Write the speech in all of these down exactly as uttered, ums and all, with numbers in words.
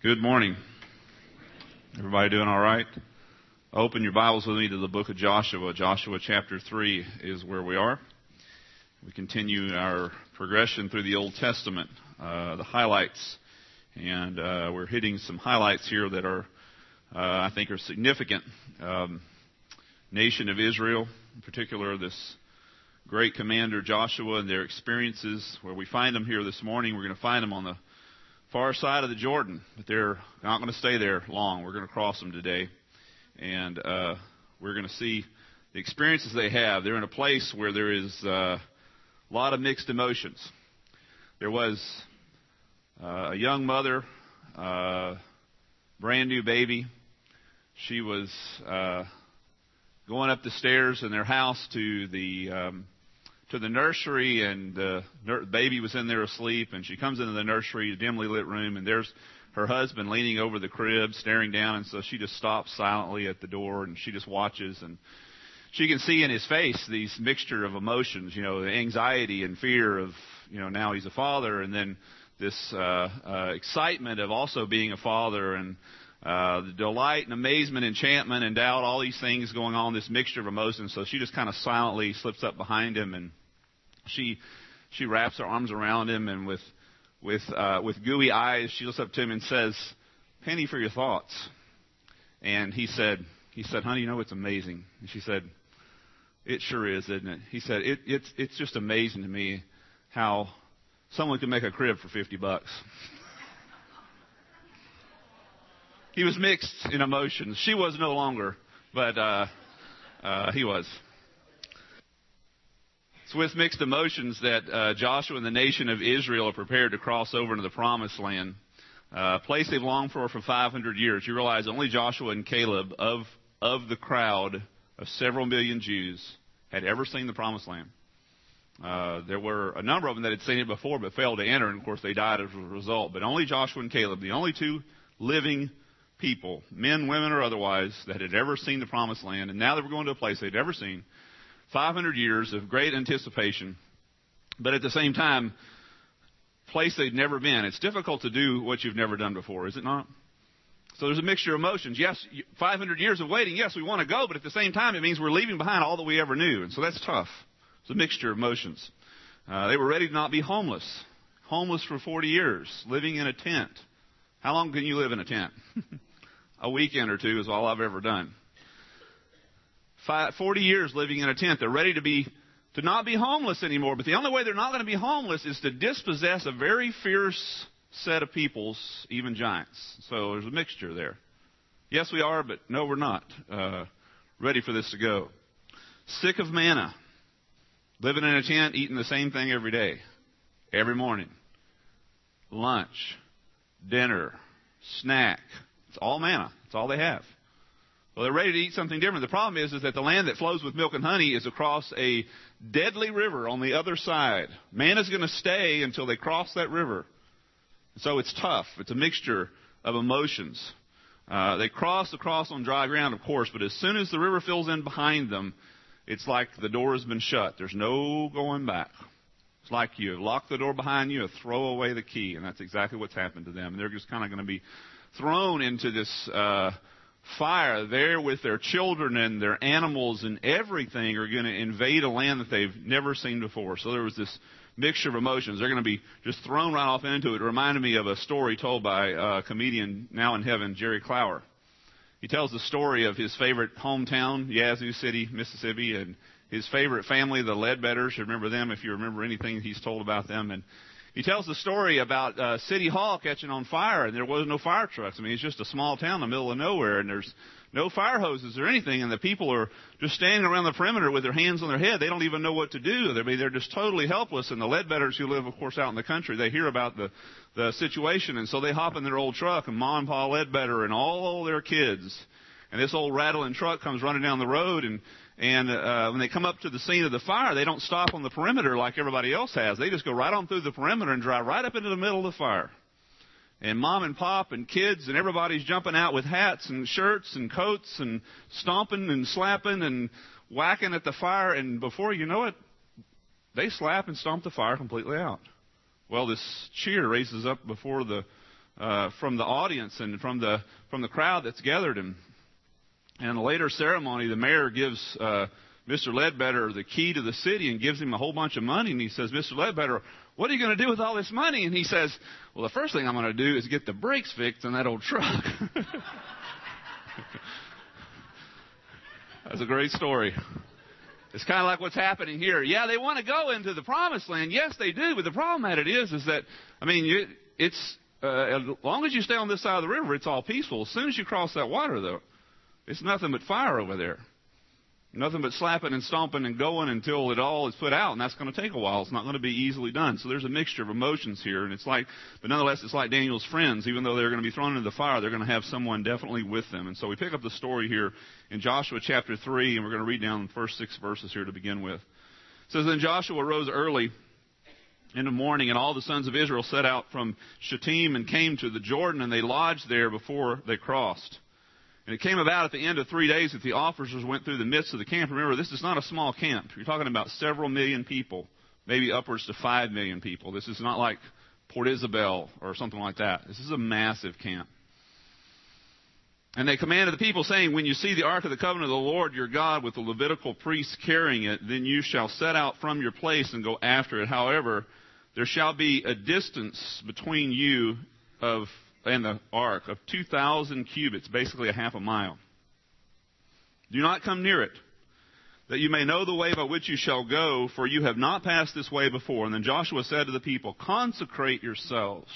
Good morning. Everybody doing all right? Open your Bibles with me to the book of Joshua. Joshua chapter three is where we are. We continue our progression through the Old Testament, uh, the highlights. And uh, we're hitting some highlights here that are, uh, I think, are significant. Um, nation of Israel, in particular, this great commander Joshua and their experiences. Where we find them here this morning, we're going to find them on the far side of the Jordan, but they're not going to stay there long. We're going to cross them today, and uh, we're going to see the experiences they have. They're in a place where there is uh, a lot of mixed emotions. There was uh, a young mother, uh, brand new baby. She was uh, going up the stairs in their house to the um, to the nursery, and the nur- baby was in there asleep, and she comes into the nursery, a dimly lit room, and there's her husband leaning over the crib, staring down, and so she just stops silently at the door, and she just watches, and she can see in his face these mixture of emotions, you know, the anxiety and fear of, you know, now he's a father, and then this uh, uh, excitement of also being a father, and uh, the delight and amazement, enchantment and doubt, all these things going on, this mixture of emotions. So she just kind of silently slips up behind him, and she she wraps her arms around him, and with with uh, with gooey eyes, she looks up to him and says, "Penny for your thoughts." And he said, he said, "Honey, you know, it's amazing." And she said, "It sure is, isn't it?" He said, it, it's it's just amazing to me how someone can make a crib for fifty bucks. He was mixed in emotions. She was no longer, but uh, uh, he was. It's with mixed emotions that uh, Joshua and the nation of Israel are prepared to cross over into the Promised Land, uh, a place they've longed for for five hundred years. You realize only Joshua and Caleb, of of the crowd of several million Jews, had ever seen the Promised Land. Uh, there were a number of them that had seen it before but failed to enter, and of course they died as a result. But only Joshua and Caleb, the only two living people, men, women, or otherwise, that had ever seen the Promised Land, and now they were going to a place they'd never seen. five hundred years of great anticipation, but at the same time, place they'd never been. It's difficult to do what you've never done before, is it not? So there's a mixture of emotions. Yes, five hundred years of waiting, yes, we want to go, but at the same time, it means we're leaving behind all that we ever knew, and so that's tough. It's a mixture of emotions. Uh, they were ready to not be homeless. Homeless for forty years, living in a tent. How long can you live in a tent? A weekend or two is all I've ever done. Five, forty years living in a tent. They're ready to be to not be homeless anymore. But the only way they're not going to be homeless is to dispossess a very fierce set of peoples, even giants. So there's a mixture there. Yes, we are, but no, we're not uh, ready for this to go. Sick of manna. Living in a tent, eating the same thing every day, every morning. Lunch, dinner, snack. It's all manna. It's all they have. Well, they're ready to eat something different. The problem is, is that the land that flows with milk and honey is across a deadly river on the other side. Manna's going to stay until they cross that river. So it's tough. It's a mixture of emotions. Uh, they cross across on dry ground, of course, but as soon as the river fills in behind them, it's like the door has been shut. There's no going back. It's like you lock the door behind you and throw away the key, and that's exactly what's happened to them. And they're just kind of going to be thrown into this uh, fire there with their children and their animals, and everything are going to invade a land that they've never seen before. So there was this mixture of emotions. They're going to be just thrown right off into it. It reminded me of a story told by a comedian now in heaven, Jerry Clower. He tells the story of his favorite hometown, Yazoo City, Mississippi, and his favorite family, the Ledbetters. You remember them if you remember anything he's told about them. And he tells the story about uh, City Hall catching on fire, and there was no fire trucks. I mean, it's just a small town in the middle of nowhere, and there's no fire hoses or anything, and the people are just standing around the perimeter with their hands on their head. They don't even know what to do. They're, they're just totally helpless, and the Ledbetters, who live, of course, out in the country, they hear about the, the situation, and so they hop in their old truck, and Ma and Pa Ledbetter and all their kids, and this old rattling truck comes running down the road, and And uh, when they come up to the scene of the fire, they don't stop on the perimeter like everybody else has. They just go right on through the perimeter and drive right up into the middle of the fire. And Mom and Pop and kids and everybody's jumping out with hats and shirts and coats and stomping and slapping and whacking at the fire. And before you know it, they slap and stomp the fire completely out. Well, this cheer raises up before the uh, from the audience and from the from the crowd that's gathered. And in a later ceremony, the mayor gives uh, Mister Ledbetter the key to the city and gives him a whole bunch of money. And he says, Mister Ledbetter, what are you going to do with all this money? And he says, well, the first thing I'm going to do is get the brakes fixed on that old truck. That's a great story. It's kind of like what's happening here. Yeah, they want to go into the promised land. Yes, they do. But the problem at it is, is that, I mean, you, it's, uh, as long as you stay on this side of the river, it's all peaceful. As soon as you cross that water, though, it's nothing but fire over there. Nothing but slapping and stomping and going until it all is put out, and that's going to take a while. It's not going to be easily done. So there's a mixture of emotions here, and it's like, but nonetheless, it's like Daniel's friends. Even though they're going to be thrown into the fire, they're going to have someone definitely with them. And so we pick up the story here in Joshua chapter three, and we're going to read down the first six verses here to begin with. It says, Then Joshua rose early in the morning, and all the sons of Israel set out from Shittim and came to the Jordan, and they lodged there before they crossed. And it came about at the end of three days that the officers went through the midst of the camp. Remember, this is not a small camp. You're talking about several million people, maybe upwards to five million people. This is not like Port Isabel or something like that. This is a massive camp. And they commanded the people, saying, When you see the ark of the covenant of the Lord your God with the Levitical priests carrying it, then you shall set out from your place and go after it. However, there shall be a distance between you of and the ark of two thousand cubits, basically a half a mile. Do not come near it, that you may know the way by which you shall go, for you have not passed this way before. And then Joshua said to the people, Consecrate yourselves.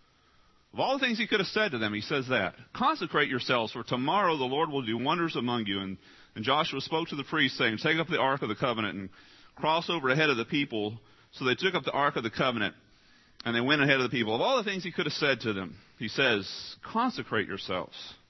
Of all the things he could have said to them, he says that. Consecrate yourselves, for tomorrow the Lord will do wonders among you. And, and Joshua spoke to the priests, saying, Take up the ark of the covenant and cross over ahead of the people. So they took up the ark of the covenant, and they went ahead of the people. Of all the things he could have said to them, he says, consecrate yourselves.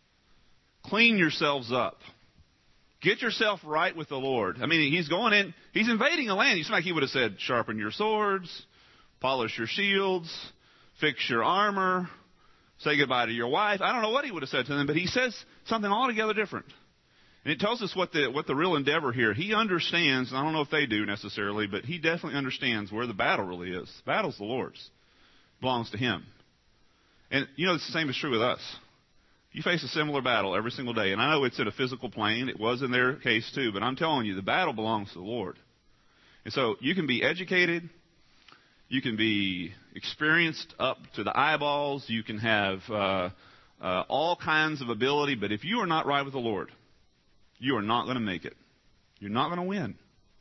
Clean yourselves up. Get yourself right with the Lord. I mean, he's going in, he's invading a land. It's like he would have said, sharpen your swords, polish your shields, fix your armor, say goodbye to your wife. I don't know what he would have said to them, but he says something altogether different. And it tells us what the what the real endeavor here. He understands, and I don't know if they do necessarily, but he definitely understands where the battle really is. The battle's the Lord's. It belongs to him. And, you know, it's the same is true with us. You face a similar battle every single day. And I know it's in a physical plane. It was in their case too. But I'm telling you, the battle belongs to the Lord. And so you can be educated. You can be experienced up to the eyeballs. You can have uh, uh, all kinds of ability. But if you are not right with the Lord, you are not going to make it. You're not going to win.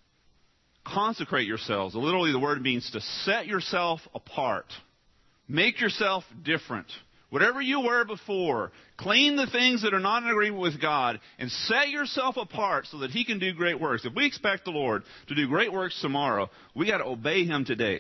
Consecrate yourselves. Literally, the word means to set yourself apart. Make yourself different. Whatever you were before, clean the things that are not in agreement with God and set yourself apart so that he can do great works. If we expect the Lord to do great works tomorrow, we got to obey him today.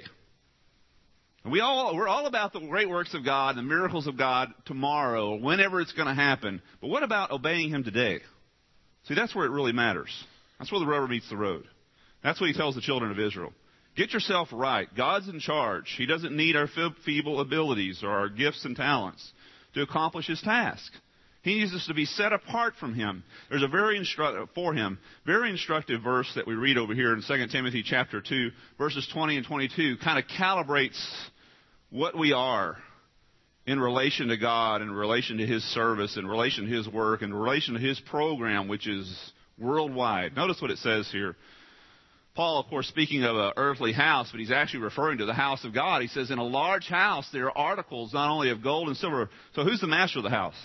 And we all, we're all about the great works of God, the miracles of God tomorrow, or whenever it's going to happen. But what about obeying him today? See, that's where it really matters. That's where the rubber meets the road. That's what he tells the children of Israel. Get yourself right. God's in charge. He doesn't need our feeble abilities or our gifts and talents to accomplish his task. He needs us to be set apart from him. There's a very instru- for him, very instructive verse that we read over here in Second Timothy chapter two, verses twenty and twenty-two, kind of calibrates what we are in relation to God, in relation to his service, in relation to his work, in relation to his program, which is worldwide. Notice what it says here. Paul, of course, speaking of an earthly house, but he's actually referring to the house of God. He says, in a large house, there are articles not only of gold and silver. So who's the master of the house?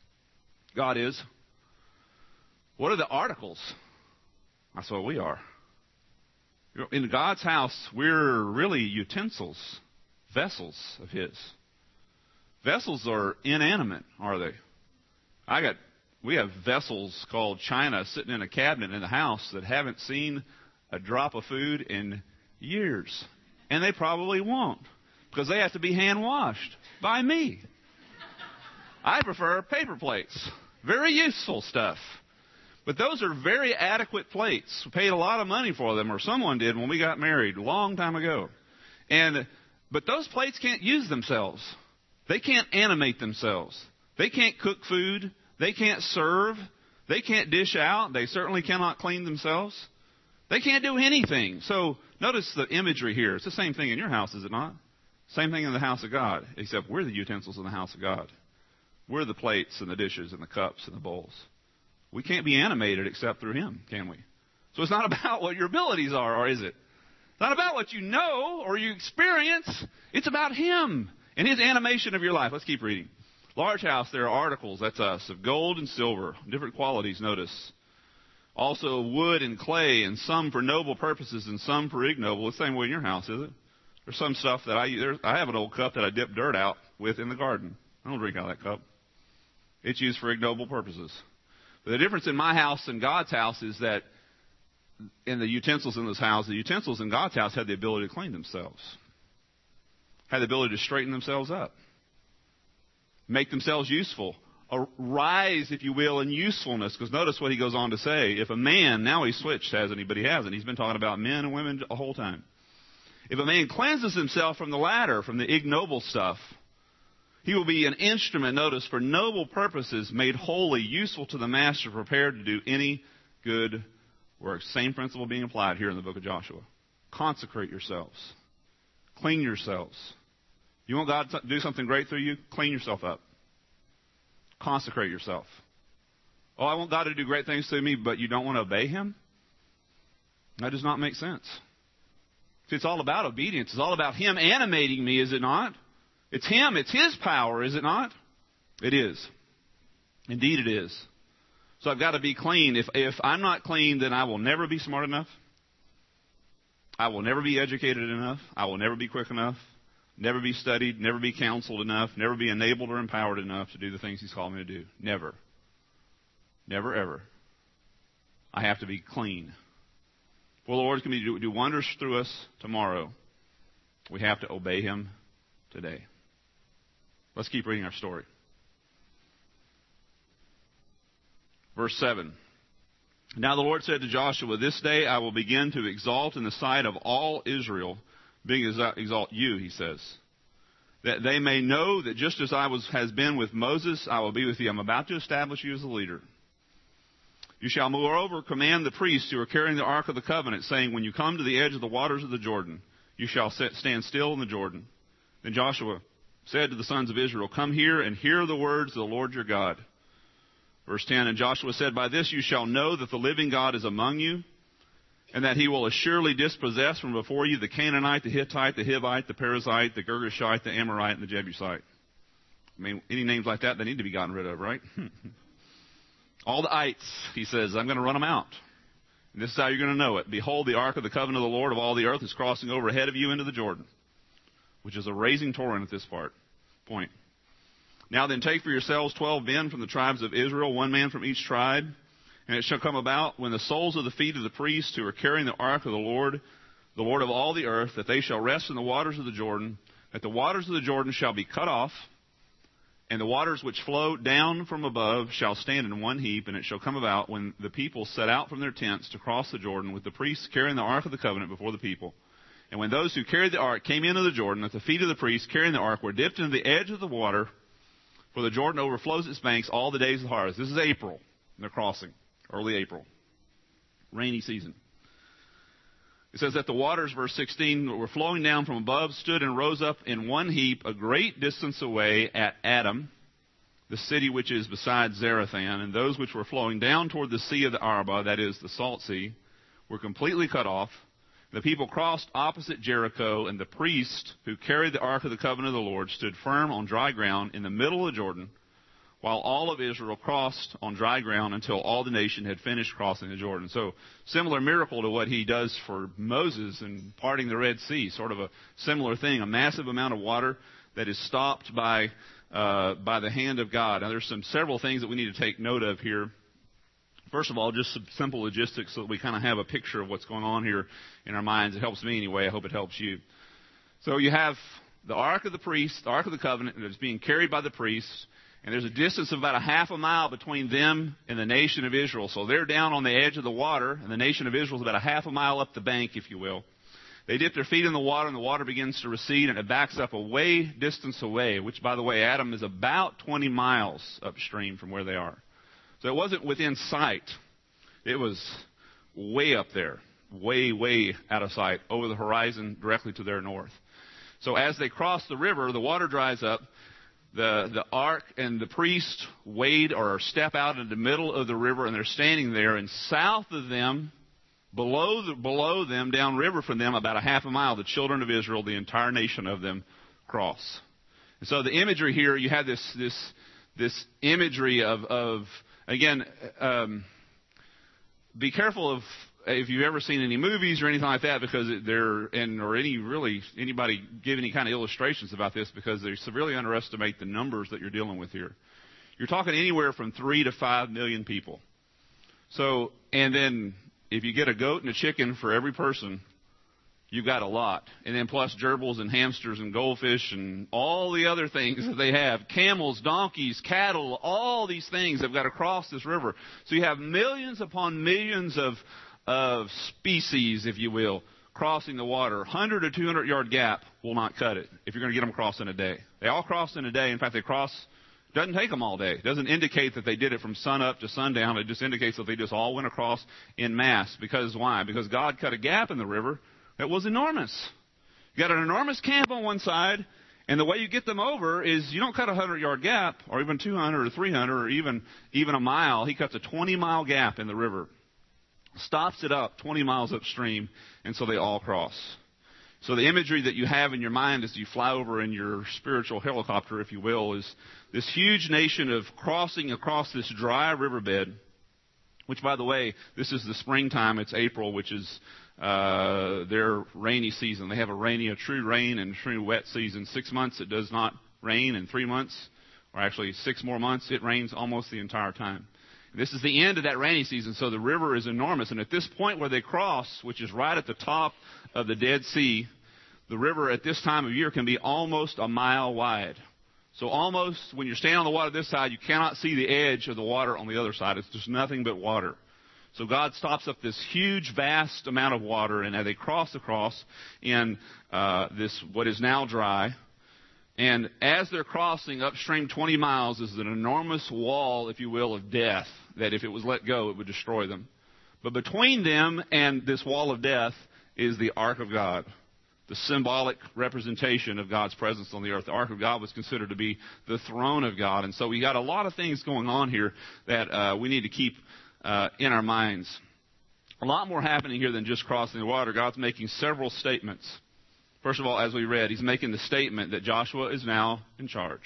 God is. What are the articles? That's what we are. In God's house, we're really utensils, vessels of his. Vessels are inanimate, are they? I got, we have vessels called china sitting in a cabinet in the house that haven't seen a drop of food in years. And they probably won't, because they have to be hand washed by me. I prefer paper plates. Very useful stuff. But those are very adequate plates. We paid a lot of money for them, or someone did when we got married a long time ago. And but those plates can't use themselves. They can't animate themselves. They can't cook food. They can't serve. They can't dish out. They certainly cannot clean themselves. They can't do anything. So notice the imagery here. It's the same thing in your house, is it not? Same thing in the house of God, except we're the utensils in the house of God. We're the plates and the dishes and the cups and the bowls. We can't be animated except through Him, can we? So it's not about what your abilities are, or is it? It's not about what you know or you experience. It's about Him and His animation of your life. Let's keep reading. Large house, there are articles, that's us, of gold and silver, different qualities, notice. Also wood and clay, and some for noble purposes and some for ignoble. The same way in your house, is it? There's some stuff that I there, I have an old cup that I dip dirt out with in the garden. I don't drink out of that cup. It's used for ignoble purposes. But the difference in my house and God's house is that in the utensils in this house, the utensils in God's house had the ability to clean themselves, had the ability to straighten themselves up, make themselves useful, rise, if you will, in usefulness. Because notice what he goes on to say. If a man, now he switched, hasn't he? But he hasn't. He's been talking about men and women the whole time. If a man cleanses himself from the latter, from the ignoble stuff, he will be an instrument, notice, for noble purposes, made holy, useful to the master, prepared to do any good work. Same principle being applied here in the book of Joshua. Consecrate yourselves. Clean yourselves. You want God to do something great through you? Clean yourself up. Consecrate yourself. Oh, I want God to do great things through me, but you don't want to obey Him? That does not make sense. It's all about obedience. It's all about Him animating me, is it not? It's Him. It's His power, is it not? It is. Indeed it is. So I've got to be clean. If, if I'm not clean, then I will never be smart enough. I will never be educated enough. I will never be quick enough. Never be studied. Never be counseled enough. Never be enabled or empowered enough to do the things He's called me to do. Never. Never, ever. I have to be clean. Well, the Lord can do, do wonders through us tomorrow. We have to obey Him today. Let's keep reading our story. Verse seven. Now the Lord said to Joshua, this day I will begin to exalt in the sight of all Israel, being exalt you, he says, that they may know that just as I was has been with Moses, I will be with you. I'm about to establish you as a leader. You shall moreover command the priests who are carrying the ark of the covenant, saying, when you come to the edge of the waters of the Jordan, you shall sit, stand still in the Jordan. Then Joshua said to the sons of Israel, come here and hear the words of the Lord your God. Verse ten, and Joshua said, by this you shall know that the living God is among you, and that He will assuredly dispossess from before you the Canaanite, the Hittite, the Hivite, the Perizzite, the Girgashite, the Amorite, and the Jebusite. I mean, any names like that, they need to be gotten rid of, right? All the ites, he says, I'm going to run them out. And this is how you're going to know it. Behold, the ark of the covenant of the Lord of all the earth is crossing over ahead of you into the Jordan, which is a raging torrent at this part, point. Now then take for yourselves twelve men from the tribes of Israel, one man from each tribe. And it shall come about, when the soles of the feet of the priests who are carrying the ark of the Lord, the Lord of all the earth, that they shall rest in the waters of the Jordan, that the waters of the Jordan shall be cut off, and the waters which flow down from above shall stand in one heap. And it shall come about, when the people set out from their tents to cross the Jordan, with the priests carrying the ark of the covenant before the people, and when those who carried the ark came into the Jordan, that the feet of the priests carrying the ark were dipped into the edge of the water, for the Jordan overflows its banks all the days of the harvest. This is April, and they're crossing, early April, rainy season. It says that the waters, verse sixteen, were flowing down from above, stood and rose up in one heap a great distance away at Adam, the city which is beside Zarethan, and those which were flowing down toward the sea of the Arabah, that is, the salt sea, were completely cut off. The people crossed opposite Jericho, and the priest who carried the ark of the covenant of the Lord stood firm on dry ground in the middle of the Jordan, while all of Israel crossed on dry ground until all the nation had finished crossing the Jordan. So, similar miracle to what he does for Moses in parting the Red Sea. Sort of a similar thing, a massive amount of water that is stopped by uh, by the hand of God. Now, there's some several things that we need to take note of here. First of all, just some simple logistics so that we kind of have a picture of what's going on here in our minds. It helps me anyway. I hope it helps you. So you have the Ark of the Priest, the Ark of the Covenant, that's being carried by the priests. And there's a distance of about a half a mile between them and the nation of Israel. So they're down on the edge of the water, and the nation of Israel is about a half a mile up the bank, if you will. They dip their feet in the water, and the water begins to recede, and it backs up a way distance away, which, by the way, Adam is about twenty miles upstream from where they are. So it wasn't within sight. It was way up there, way, way out of sight, over the horizon, directly to their north. So as they cross the river, the water dries up. The, the ark and the priest wade or step out in the middle of the river, and they're standing there. And south of them, below, the, below them, downriver from them, about a half a mile, the children of Israel, the entire nation of them, cross. And so the imagery here, you have this this this imagery of, of again, um, be careful of if you've ever seen any movies or anything like that, because they're and or any really anybody give any kind of illustrations about this, because they severely underestimate the numbers that you're dealing with here. You're talking anywhere from three to five million people. So, and then if you get a goat and a chicken for every person, you've got a lot. And then plus gerbils and hamsters and goldfish and all the other things that they have. Camels, donkeys, cattle, all these things have got to cross this river. So you have millions upon millions of of species, if you will, crossing the water. one hundred to two hundred yard gap will not cut it if you're going to get them across in a day. They all cross in a day. In fact, they cross, doesn't take them all day. It doesn't indicate that they did it from sun up to sundown. It just indicates that they just all went across in mass. Because why? Because God cut a gap in the river that was enormous. You got an enormous camp on one side, and the way you get them over is you don't cut a one hundred yard gap, or even two hundred or three hundred, or even, even a mile. He cuts a twenty mile gap in the river. Stops it up twenty miles upstream, and so they all cross. So the imagery that you have in your mind as you fly over in your spiritual helicopter, if you will, is this huge nation of crossing across this dry riverbed, which, by the way, this is the springtime. It's April, which is uh, their rainy season. They have a rainy, a true rain and true wet season. Six months it does not rain, and three months, or actually six more months, it rains almost the entire time. This is the end of that rainy season, so the river is enormous. And at this point where they cross, which is right at the top of the Dead Sea, the river at this time of year can be almost a mile wide. So almost, when you're standing on the water this side, you cannot see the edge of the water on the other side. It's just nothing but water. So God stops up this huge, vast amount of water, and as they cross across in uh, this what is now dry, and as they're crossing upstream twenty miles is an enormous wall, if you will, of death, that if it was let go, it would destroy them. But between them and this wall of death is the Ark of God, the symbolic representation of God's presence on the earth. The Ark of God was considered to be the throne of God. And so we got a lot of things going on here that uh, we need to keep uh, in our minds. A lot more happening here than just crossing the water. God's making several statements. First of all, as we read, he's making the statement that Joshua is now in charge.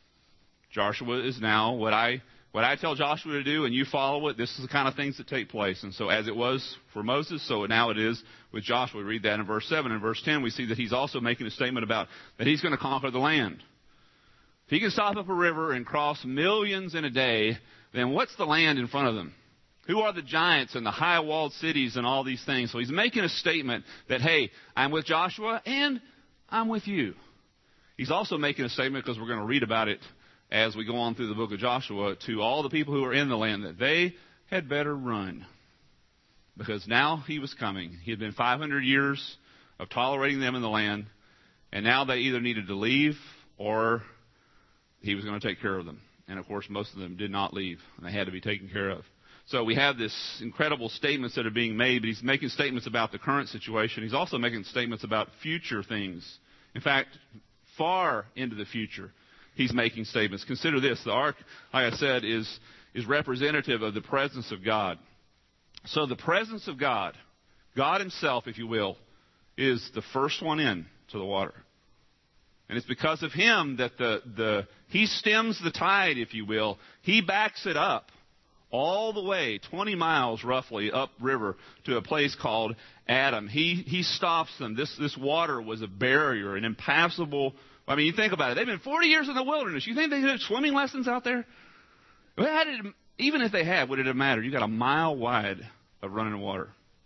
Joshua is now what I what I tell Joshua to do, and you follow it. This is the kind of things that take place. And so as it was for Moses, so now it is with Joshua. We read that in verse seven. In verse ten, we see that he's also making a statement about that he's going to conquer the land. If he can stop up a river and cross millions in a day, then what's the land in front of them? Who are the giants and the high-walled cities and all these things? So he's making a statement that, hey, I'm with Joshua and I'm with you. He's also making a statement, because we're going to read about it as we go on through the book of Joshua, to all the people who are in the land, that they had better run. Because now he was coming. He had been five hundred years of tolerating them in the land, and now they either needed to leave or he was going to take care of them. And, of course, most of them did not leave, and they had to be taken care of. So we have this incredible statements that are being made, but he's making statements about the current situation. He's also making statements about future things. In fact, far into the future, he's making statements. Consider this. The ark, like I said, is, is representative of the presence of God. So the presence of God, God himself, if you will, is the first one in to the water. And it's because of him that the, the he stems the tide, if you will. He backs it up all the way, twenty miles roughly, upriver to a place called Adam. He he stops them. This this water was a barrier, an impassable. I mean, you think about it. They've been forty years in the wilderness. You think they had swimming lessons out there? Well, how did it, even if they had, would it have mattered? You got a mile wide of running water.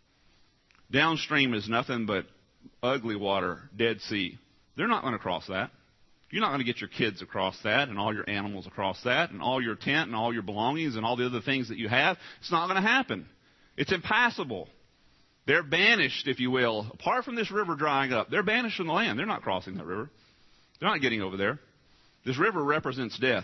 Downstream is nothing but ugly water, Dead Sea. They're not going to cross that. You're not going to get your kids across that and all your animals across that and all your tent and all your belongings and all the other things that you have. It's not going to happen. It's impassable. They're banished, if you will. Apart from this river drying up, they're banished from the land. They're not crossing that river. They're not getting over there. This river represents death.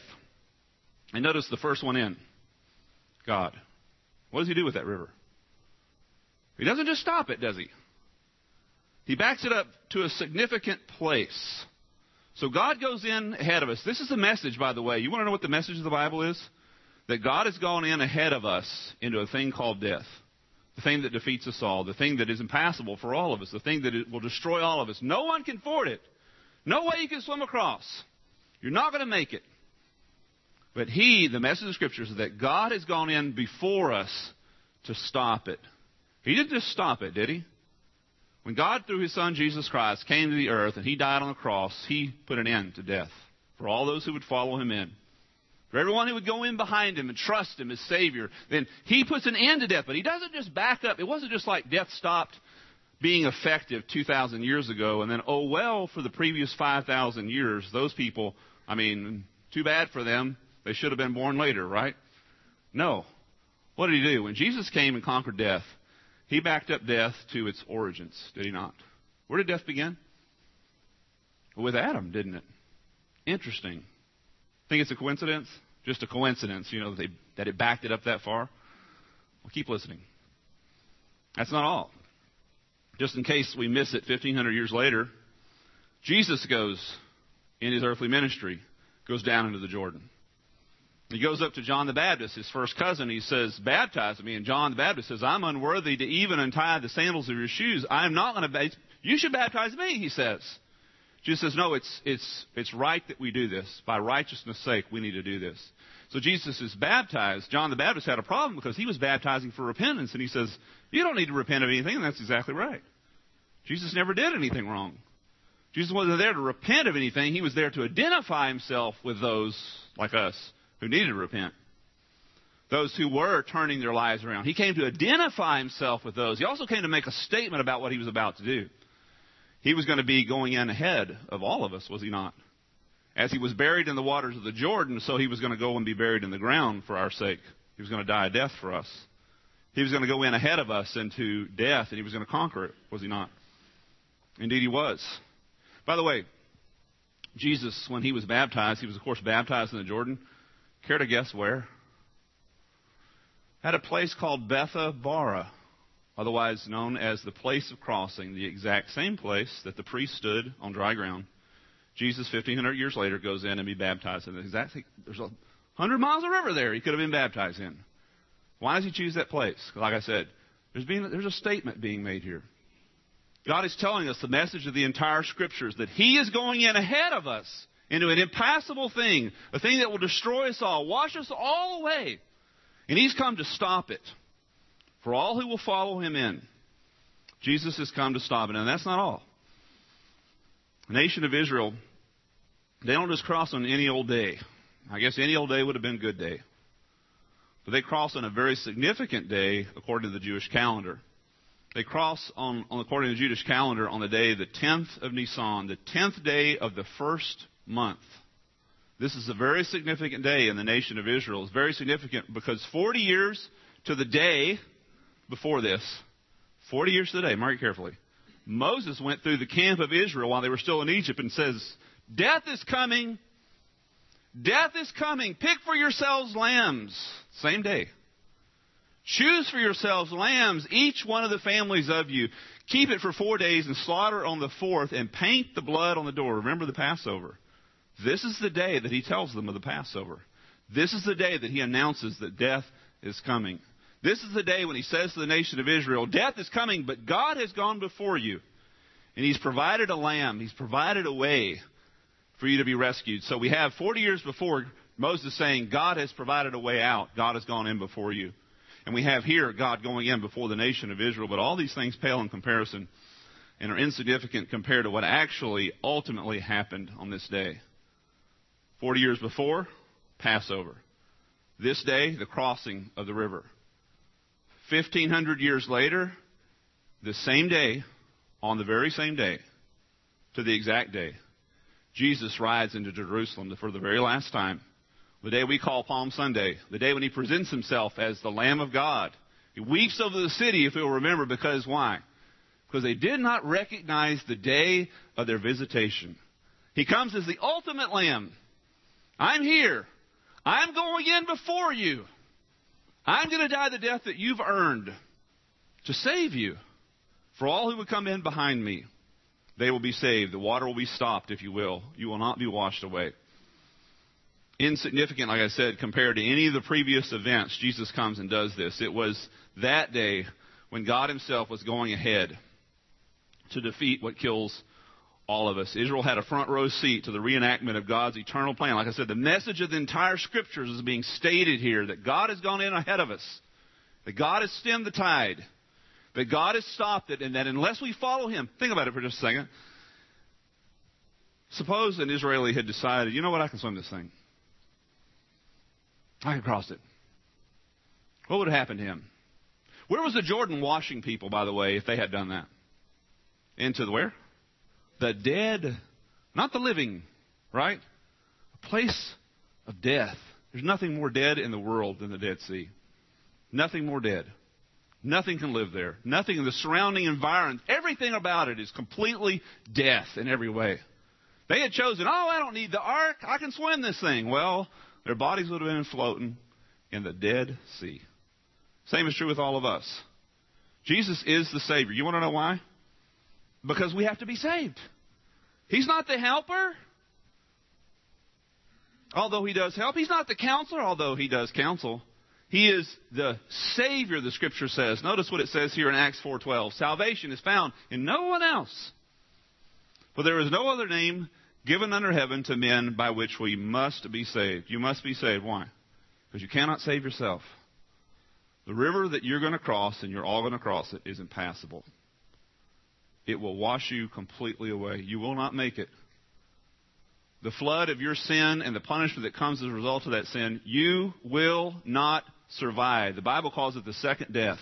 And notice the first one in, God. What does he do with that river? He doesn't just stop it, does he? He backs it up to a significant place. So God goes in ahead of us. This is the message, by the way. You want to know what the message of the Bible is? That God has gone in ahead of us into a thing called death. The thing that defeats us all. The thing that is impassable for all of us. The thing that will destroy all of us. No one can ford it. No way you can swim across. You're not going to make it. But He, the message of the Scriptures, is that God has gone in before us to stop it. He didn't just stop it, did He? When God, through His Son, Jesus Christ, came to the earth and He died on the cross, He put an end to death for all those who would follow Him in. For everyone who would go in behind Him and trust Him as Savior, then He puts an end to death. But He doesn't just back up. It wasn't just like death stopped being effective two thousand years ago, and then, oh, well, for the previous five thousand years, those people, I mean, too bad for them. They should have been born later, right? No. What did He do? When Jesus came and conquered death, He backed up death to its origins, did He not? Where did death begin? With Adam, didn't it? Interesting. Think it's a coincidence? Just a coincidence, you know, that, they, that it backed it up that far? Well, keep listening. That's not all. Just in case we miss it, fifteen hundred years later, Jesus goes in His earthly ministry, goes down into the Jordan. He goes up to John the Baptist, his first cousin. He says, baptize me. And John the Baptist says, I'm unworthy to even untie the sandals of your shoes. I am not going to baptize. You should baptize me, he says. Jesus says, no, it's, it's, it's right that we do this. By righteousness' sake, we need to do this. So Jesus is baptized. John the Baptist had a problem because he was baptizing for repentance. And he says, you don't need to repent of anything. And that's exactly right. Jesus never did anything wrong. Jesus wasn't there to repent of anything. He was there to identify Himself with those like us who needed to repent. Those who were turning their lives around. He came to identify Himself with those. He also came to make a statement about what He was about to do. He was going to be going in ahead of all of us, was He not? As He was buried in the waters of the Jordan, so He was going to go and be buried in the ground for our sake. He was going to die a death for us. He was going to go in ahead of us into death, and He was going to conquer it, was He not? Indeed He was. By the way, Jesus, when He was baptized, He was, of course, baptized in the Jordan. Care to guess where? At a place called Bethabara, otherwise known as the place of crossing, the exact same place that the priest stood on dry ground. Jesus, fifteen hundred years later, goes in and be baptized in the exact thing. There's a hundred miles of river there He could have been baptized in. Why does He choose that place? Like I said, there's, being, there's a statement being made here. God is telling us the message of the entire Scriptures, that He is going in ahead of us into an impassable thing, a thing that will destroy us all, wash us all away. And He's come to stop it. For all who will follow Him in, Jesus has come to stop it. And that's not all. The nation of Israel, they don't just cross on any old day. I guess any old day would have been a good day. But they cross on a very significant day according to the Jewish calendar. They cross, on, on according to the Jewish calendar, on the day, the tenth of Nisan, the tenth day of the first month. This is a very significant day in the nation of Israel. It's very significant because forty years to the day before this, forty years to the day, mark it carefully, Moses went through the camp of Israel while they were still in Egypt and says, death is coming. Death is coming. Pick for yourselves lambs. Same day. Choose for yourselves lambs, each one of the families of you. Keep it for four days and slaughter on the fourth and paint the blood on the door. Remember the Passover. This is the day that He tells them of the Passover. This is the day that He announces that death is coming. This is the day when He says to the nation of Israel, death is coming, but God has gone before you. And He's provided a lamb. He's provided a way for you to be rescued. So we have forty years before Moses saying, God has provided a way out. God has gone in before you. And we have here God going in before the nation of Israel. But all these things pale in comparison and are insignificant compared to what actually ultimately happened on this day. Forty years before, Passover. This day, the crossing of the river. Fifteen hundred years later, the same day, on the very same day, to the exact day, Jesus rides into Jerusalem for the very last time. The day we call Palm Sunday. The day when He presents Himself as the Lamb of God. He weeps over the city, if you'll remember, because why? Because they did not recognize the day of their visitation. He comes as the ultimate Lamb. I'm here. I'm going in before you. I'm going to die the death that you've earned to save you. For all who would come in behind me. they will be saved. The water will be stopped, if you will. You will not be washed away. Insignificant, like I said, compared to any of the previous events, Jesus comes and does this. It was that day when God himself was going ahead to defeat what kills all of us. Israel had a front row seat to the reenactment of God's eternal plan. Like I said, the message of the entire Scriptures is being stated here, that God has gone in ahead of us, that God has stemmed the tide, that God has stopped it, and that unless we follow him, think about it for just a second. Suppose an Israeli had decided, you know what, I can swim this thing. I can cross it. What would have happened to him? Where was the Jordan washing people, by the way, if they had done that? Into the where? The dead, not the living, right? A place of death. There's nothing more dead in the world than the Dead Sea. Nothing more dead. Nothing can live there. Nothing in the surrounding environment. Everything about it is completely death in every way. They had chosen, oh, I don't need the ark. I can swim this thing. Well, their bodies would have been floating in the Dead Sea. Same is true with all of us. Jesus is the Savior. You want to know why? Because we have to be saved. He's not the helper, although he does help. He's not the counselor, although he does counsel. He is the Savior, the Scripture says. Notice what it says here in Acts four twelve. Salvation is found in no one else. For there is no other name given under heaven to men by which we must be saved. You must be saved. Why? Because you cannot save yourself. The river that you're going to cross, and you're all going to cross it, is impassable. It will wash you completely away. You will not make it. The flood of your sin and the punishment that comes as a result of that sin, you will not survive. The Bible calls it the second death.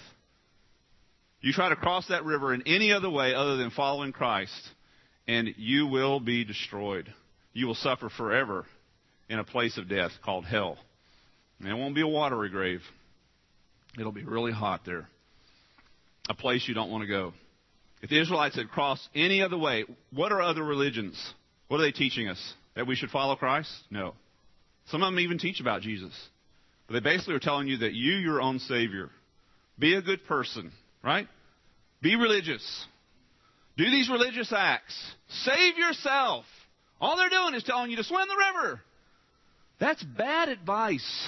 You try to cross that river in any other way other than following Christ, and you will be destroyed. You will suffer forever in a place of death called hell. And it won't be a watery grave. It'll be really hot there. A place you don't want to go. If the Israelites had crossed any other way, what are other religions? What are they teaching us? That we should follow Christ? No. Some of them even teach about Jesus. But they basically are telling you that you, your own Savior. Be a good person, right? Be religious. Do these religious acts. Save yourself. All they're doing is telling you to swim the river. That's bad advice.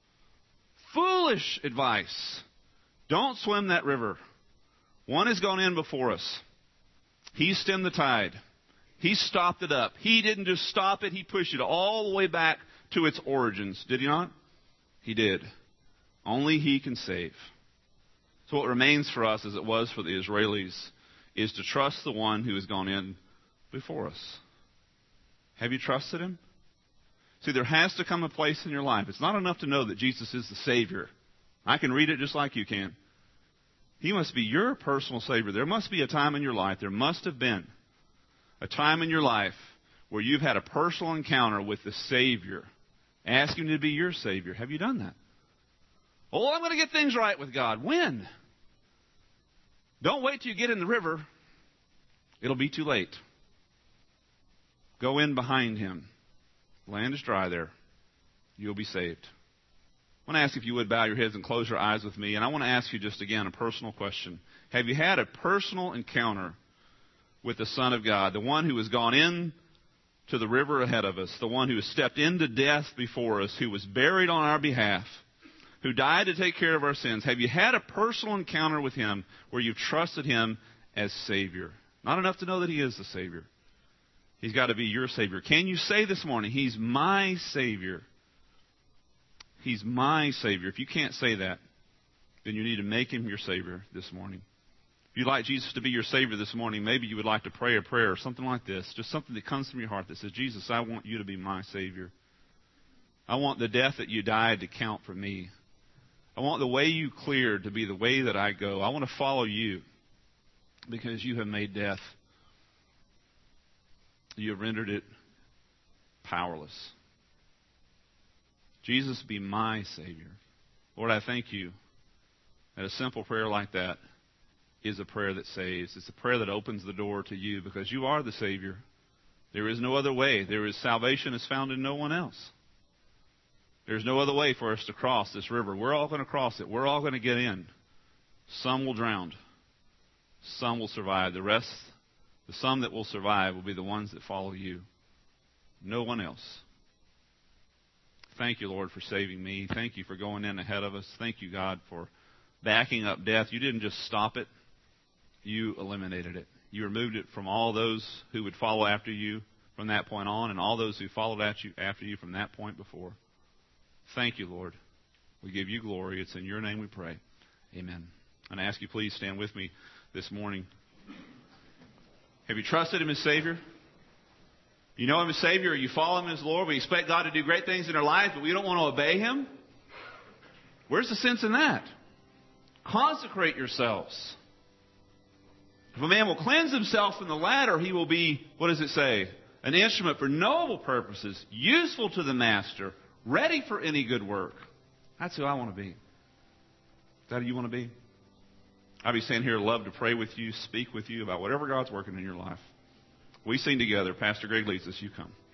Foolish advice. Don't swim that river. One has gone in before us. He stemmed the tide. He stopped it up. He didn't just stop it. He pushed it all the way back to its origins. Did he not? He did. Only he can save. So what remains for us, as it was for the Israelis, is to trust the one who has gone in before us. Have you trusted him? See, there has to come a place in your life. It's not enough to know that Jesus is the Savior. I can read it just like you can. He must be your personal Savior. There must be a time in your life, there must have been a time in your life where you've had a personal encounter with the Savior. Ask him to be your Savior. Have you done that? Oh, I'm going to get things right with God. When? Don't wait till you get in the river. It'll be too late. Go in behind him. Land is dry there. You'll be saved. I want to ask if you would bow your heads and close your eyes with me. And I want to ask you just again a personal question. Have you had a personal encounter with the Son of God, the one who has gone in to the river ahead of us, the one who has stepped into death before us, who was buried on our behalf, who died to take care of our sins? Have you had a personal encounter with him where you've trusted him as Savior? Not enough to know that he is the Savior. He's got to be your Savior. Can you say this morning, he's my Savior? He's my Savior. If you can't say that, then you need to make him your Savior this morning. If you'd like Jesus to be your Savior this morning, maybe you would like to pray a prayer or something like this. Just something that comes from your heart that says, Jesus, I want you to be my Savior. I want the death that you died to count for me. I want the way you cleared to be the way that I go. I want to follow you because you have made death. You have rendered it powerless. Jesus, be my Savior. Lord, I thank you that a simple prayer like that is a prayer that saves. It's a prayer that opens the door to you because you are the Savior. There is no other way. There is salvation is found in no one else. There's no other way for us to cross this river. We're all going to cross it. We're all going to get in. Some will drown. Some will survive. The rest The some that will survive will be the ones that follow you. No one else. Thank you, Lord, for saving me. Thank you for going in ahead of us. Thank you, God, for backing up death. You didn't just stop it. You eliminated it. You removed it from all those who would follow after you from that point on, and all those who followed at you after you from that point before. Thank you, Lord. We give you glory. It's in your name we pray. Amen. And I ask you, please stand with me this morning. Have you trusted Him as Savior? You know Him as Savior, or you follow Him as Lord. We expect God to do great things in our lives, but we don't want to obey Him. Where's the sense in that? Consecrate yourselves. If a man will cleanse himself from the latter, he will be, what does it say? An instrument for noble purposes, useful to the master, ready for any good work. That's who I want to be. Is that who you want to be? I'll be standing here, love to pray with you, speak with you about whatever God's working in your life. We sing together. Pastor Greg leads us. You come.